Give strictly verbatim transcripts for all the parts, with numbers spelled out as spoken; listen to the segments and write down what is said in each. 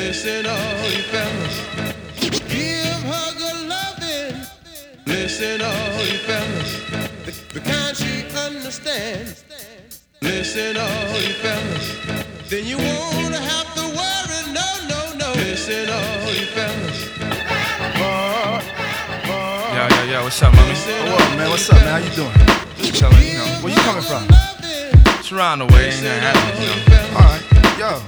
Listen, all you fellas, give her good loving. Listen, all you fellas, the, the kind she understands. Listen, all you fellas, then you won't have to worry, no, no, no. Listen, all you fellas. Yo, yo, yo, what's up, mommy? What up, man? What's up, man? How you doing? Just chillin', you know. Where you coming from? It's around the way, ain't nothing happening, you know. Alright, yo.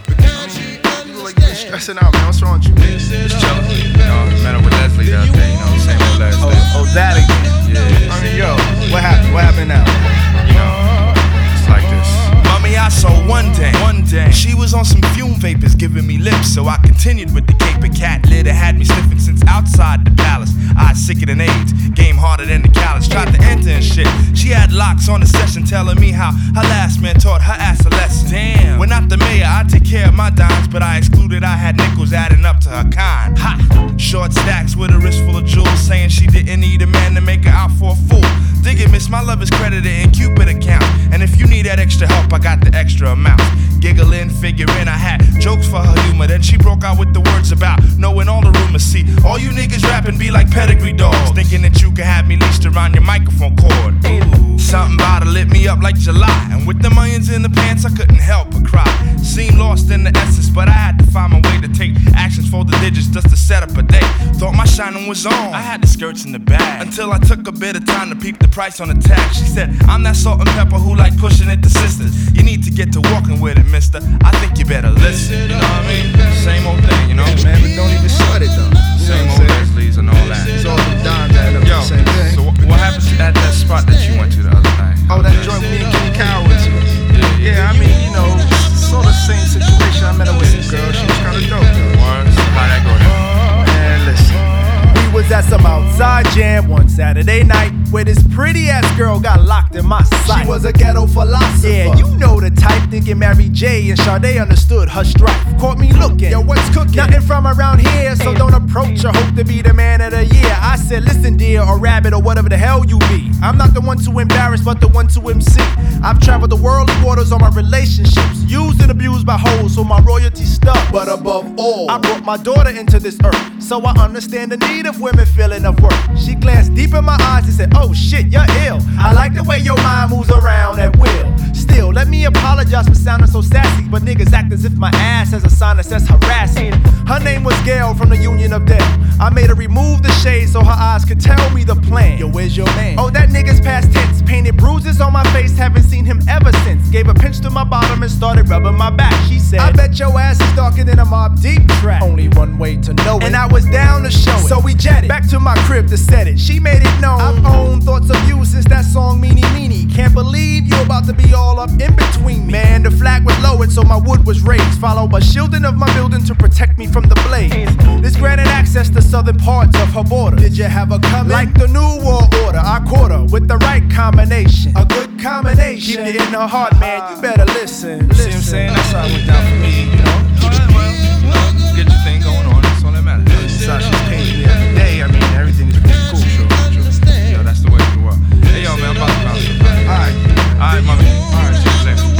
You look like you been stressing out, man. What's wrong with you? Just chillin'. You know, met up with Leslie the other day, you know, same old Leslie. Oh, oh, that again? Yeah. I mean, yo, what happened? What happened now? You know, it's like this. Mommy, I saw one day, one day, she was on some fume vapors giving me lips, so I continued with the caper. Cat litter had me sniffing since outside the palace. I sicker than AIDS, game harder than the callous. Tried to enter and shit. She had locks on the session telling me how her last man taught her ass a lesson. Damn. When not the mayor, I take care of my dimes, but I excluded I had nickels adding up to her kind. Ha! Short stacks with a wrist full of jewels, saying she didn't need a man to make her out for a fool. Dig it, miss, my love is credited in Cupid account, and if you need that extra help, I got the extra amount. Giggling, figuring I had jokes for her humor. Then she broke out with the words about knowing all the rumors. See, all you niggas rapping be like pedigree dogs, thinking that you could have me leashed around your microphone cord. Ooh. Something about to lit me up like July, and with the millions in the pants, I couldn't help but cry. Seemed lost in the essence, but I had to find my way to take actions for the digits just to set up a day. Thought my shining was on. I had the skirts in the bag until I took a bit of time to peep the price on the tag. She said, I'm that salt and pepper who like pushing it to sisters. You need to get to walking with it, mister. I think you better listen. You know what I mean? Same old thing, you know? Yeah, man, but don't even sweat it, though. Same old Leslie's and all that. It's all the dimes adding up to Yo, the same thing. so what, what happened at that spot that you went to the other night? Oh, that joint with me and Kenny Cow went to. Yeah, I mean, you know, sort of same situation. I met her with some girl. She was kind of dope, though. Word? So how'd that go down? Man, listen. We was at some outside jam one Saturday night where this pretty ass girl got locked in my sight. She was a ghetto philosopher. Yeah, you know the type, thinking Mary J and Sade understood her strife. Caught me looking. Yo, what's cooking? Nothing from around here, so don't approach her. Hope to be the man of the year. I said, listen, dear, or rabbit, or whatever the hell you be. I'm not the one to embarrass, but the one to M C. I've traveled the worldly waters on my relationships, used and abused by hoes, so my royalty stuck. But above all, I brought my daughter into this earth, so I understand the need of women feeling of work. She glanced deep in my eyes and said, oh shit, you're ill. I like the way your mind moves around at will. Still, let me apologize for sounding so sassy, but niggas act as if my ass has a sinus that's harassing. Her name was Gail from the Union of Dale. I made her remove the shade so her eyes could tell me the plan. Yo, where's your man? Oh, that nigga's past tense. Painted bruises on my face, haven't seen him ever since. Gave a pinch to my bottom and started rubbing my back. She said, I bet your ass is darker than a Mobb Deep track. Only one way to know it, and I was down to show it. So we jetted back to my crib to set it. She made it known I've owned thoughts of you since that song Meanie Meanie. Can't believe you about to be all up in between me. Man, the flag was lowered so my wood was raised, followed by shielding of my building to protect me from the blaze. This granted access to southern parts of her border. Did you have a coming? Like the new world order, I caught her with the right combination. A good combination. Keep it in her heart, man, you better listen. You see what I'm saying? That's how it went down for me, you know? Alright, well, you know, get your thing going on, that's all that matters. Besides, she's paying me every day. I mean, everything is pretty cool. Sure, sure. Yo, that's the way of the world. Hey, yo, man, I'm about to bounce up. Alright. Alright, mommy. Alright, see you later.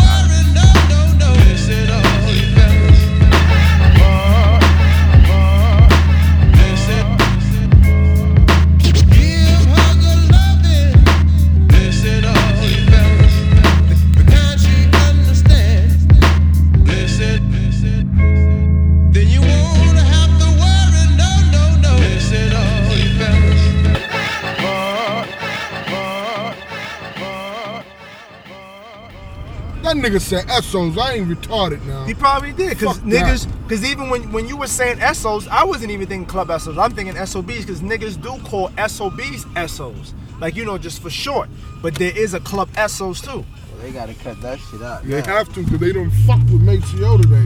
That nigga said Essos. I ain't retarded now. He probably did, cause Fuck niggas, that. cause even when, when you were saying Essos, I wasn't even thinking Club Essos. I'm thinking S O Bs, cause niggas do call S O Bs Essos, like, you know, just for short. But there is a Club Essos too. Well, they gotta cut that shit out. They yeah. have to, cause they done fucked with Maceo today.